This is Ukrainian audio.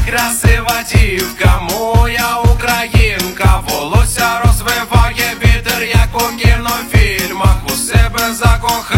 красива дівка, моя українка, волосся розвиває вітер, як у кінофільмах, у себе закохана.